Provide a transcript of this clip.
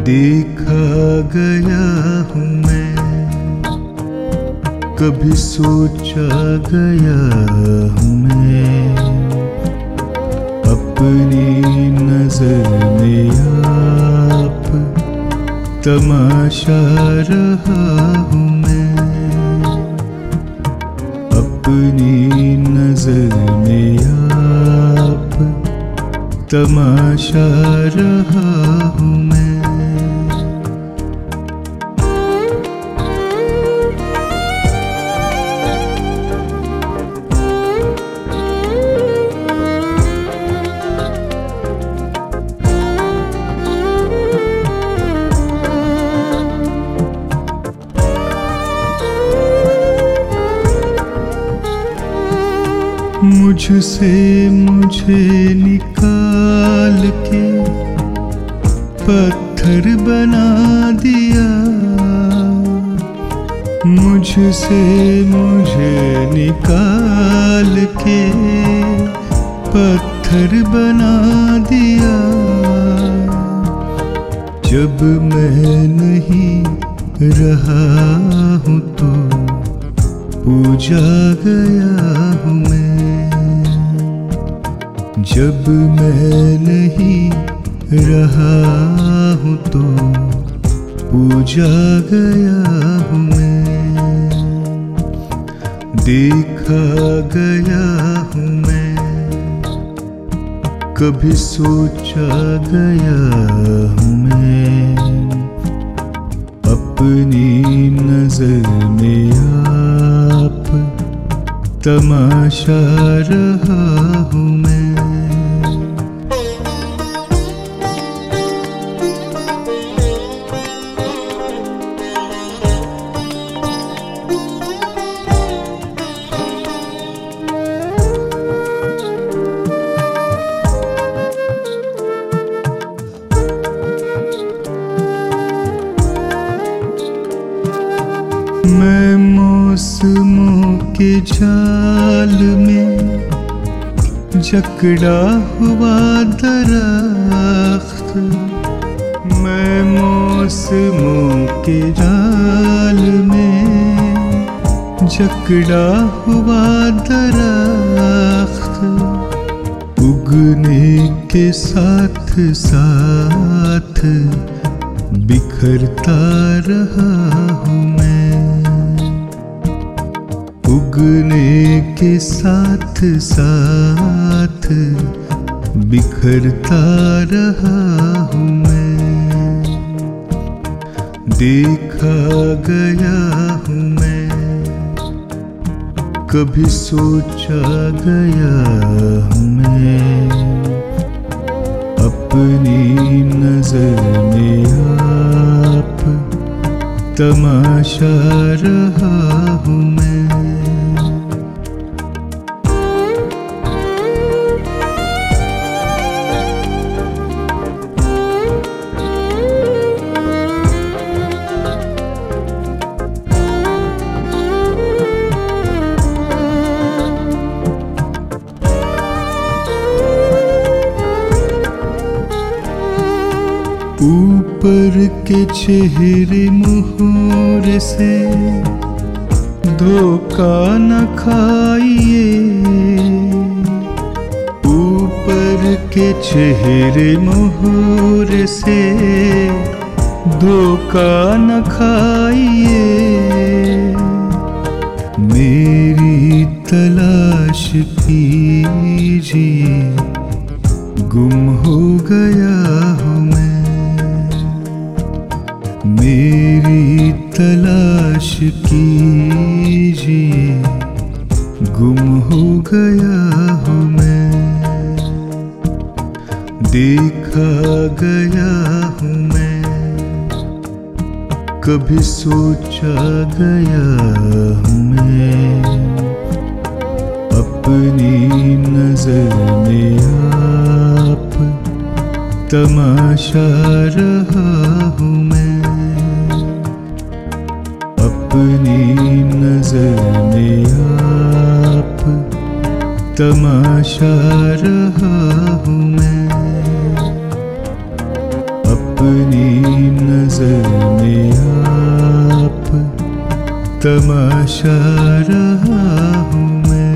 देखा गया हूँ मैं, कभी सोचा गया हूँ मैं, अपनी नजर में आप तमाशा रहा हूँ मैं, अपनी नजर में आप तमाशा रहा हूँ मैं। मुझसे मुझे निकाल के पत्थर बना दिया, मुझसे मुझे निकाल के पत्थर बना दिया। जब मैं नहीं रहा हूँ तो पूजा गया हूँ मैं, जब मैं नहीं रहा हूँ तो पूजा गया हूँ मैं, देखा गया हूँ मैं, कभी सोचा गया हूँ मैं, अपनी नजर में आप तमाशा रहा हूँ मैं। मैं मौसमों के जाल में जकड़ा हुआ दरख्त, मैं मौसमों के जाल में जकड़ा हुआ दरख्त, उगने के साथ साथ बिखरता रहा हूँ मैं, उगने के साथ साथ बिखरता रहा हूँ मैं, देखा गया हूँ मैं, कभी सोचा गया हूँ मैं, अपनी नजर में आप तमाशा रहा हूँ मैं। ऊपर के चेहरे मुहूर से धोखा न खाइए, ऊपर के चेहरे मुहूर से धोखा न खाइए, मेरी तलाश कीजिए, गुम हो गया हूँ मैं, मेरी तलाश कीजिए, गुम हो गया हूँ मैं, देखा गया हूँ मैं, कभी सोचा गया हूँ मैं, अपनी नजर में आप तमाशा रहा हूँ मैं, अपनी नजर में आप तमाशा रहा हूँ मैं, अपनी नजर में आप, तमाशा रहा हूँ मैं।